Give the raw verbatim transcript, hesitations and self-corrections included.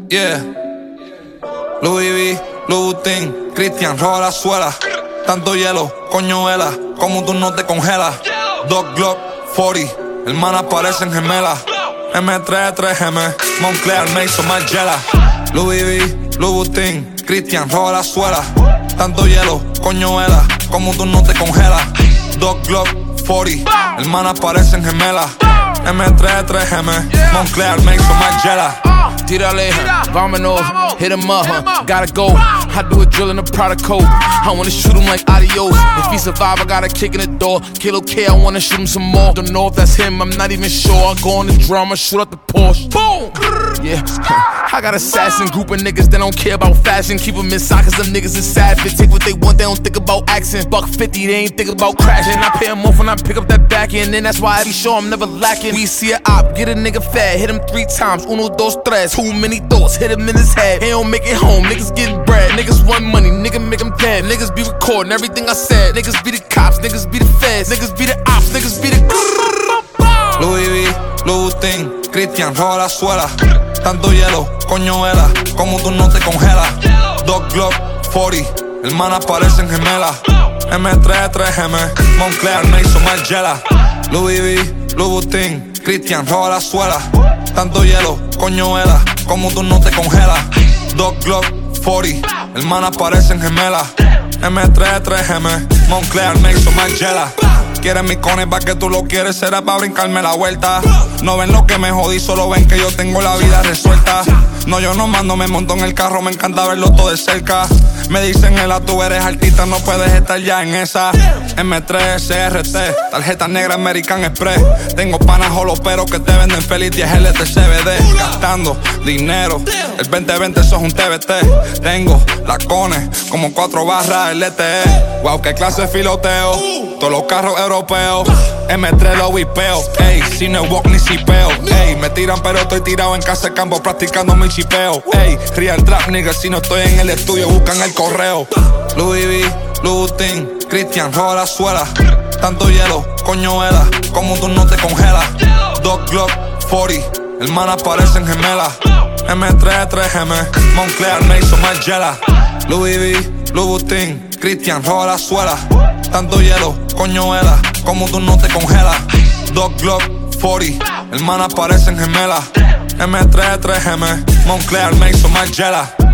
Yeah. Louis V, Louboutin, Christian, roba la suela. Tanto hielo, coño vela, como tú no te congelas. Dog Glock, cuarenta, hermanas parecen gemelas. M tres, tres M, Moncler, Mason, Margiela. Louis V, Louboutin, Christian, roba la suela. Tanto hielo, coño vela, como tú no te congelas. Dog Glock, cuarenta, hermanas parecen gemelas. M tres, tres M, Moncler, Mason, Margiela. Tírale, vámonos, hit him up, huh? Gotta go. I do a drill in a product code. I wanna shoot him like adios. If he survive, I gotta kick in the door. Kilo K, I wanna shoot him some more. Don't know if that's him, I'm not even sure. I go on the drum, I shoot out the Porsche. Boom! Yeah, I got assassin group of niggas that don't care about fashion. Keep them inside cause them niggas is savage. Take what they want, they don't think about accent. Buck fifty, they ain't think about crashing. I pay them off when I pick up that back end. And that's why I be sure I'm never lacking. We see a op, get a nigga fat. Hit him three times, uno, dos, tres. Too many thoughts, hit him in his head. He don't make it home, niggas getting bread. Niggas want money, nigga make them dead. Niggas be recording everything I said. Niggas be the cops, niggas be the feds. Niggas be the ops, niggas be the... Louis V, Louboutin, Christian, roba la suela. Tanto hielo, coño vela, como tú no te congelas. Dog Glock, cuarenta, hermanas parecen gemelas. M tres, tres M, Moncler, Mason, Margiela. Louis V, Louboutin, Christian, roba la suela. Tanto hielo, coño vela, como tú no te congelas. Dog Glock, cuarenta, hermanas parecen gemelas. M tres, tres M, Moncler, Mason, Margiela. Quieres mi cone pa' que tú lo quieres, será pa' brincarme la vuelta. No ven lo que me jodí, solo ven que yo tengo la vida resuelta. No, yo no mando, me monto en el carro, me encanta verlo todo de cerca. Me dicen, Ela, tú eres artista, no puedes estar ya en esa. M tres, C R T, tarjeta negra American Express. Tengo panas pero que te venden feliz diez L T C B D. Gastando dinero, el veinte veinte eso es un T B T. Tengo la cone, como cuatro barras L T E. Wow, qué clase de filoteo, todos los carros europeos. M tres lo vipeo, ey, si no walk ni sipeo, ey, me tiran pero estoy tirado en casa de campo practicando mi chipeo, ey, real trap nigga, si no estoy en el estudio buscan el correo. Louis V, Louboutin, Christian, roba la suela. Tanto hielo, coño vela, como tú no te congelas. Dog Glock, cuarenta, hermanas parecen gemelas. M tres, tres M, Moncler, Mason, Margiela. Louis V, Louboutin, Christian, roba la suela. Tanto hielo, coño vela, como tú no te congelas. Dog Glock, cuarenta, hermanas parecen gemelas. M tres, tres M, Moncler, Mason, Margiela.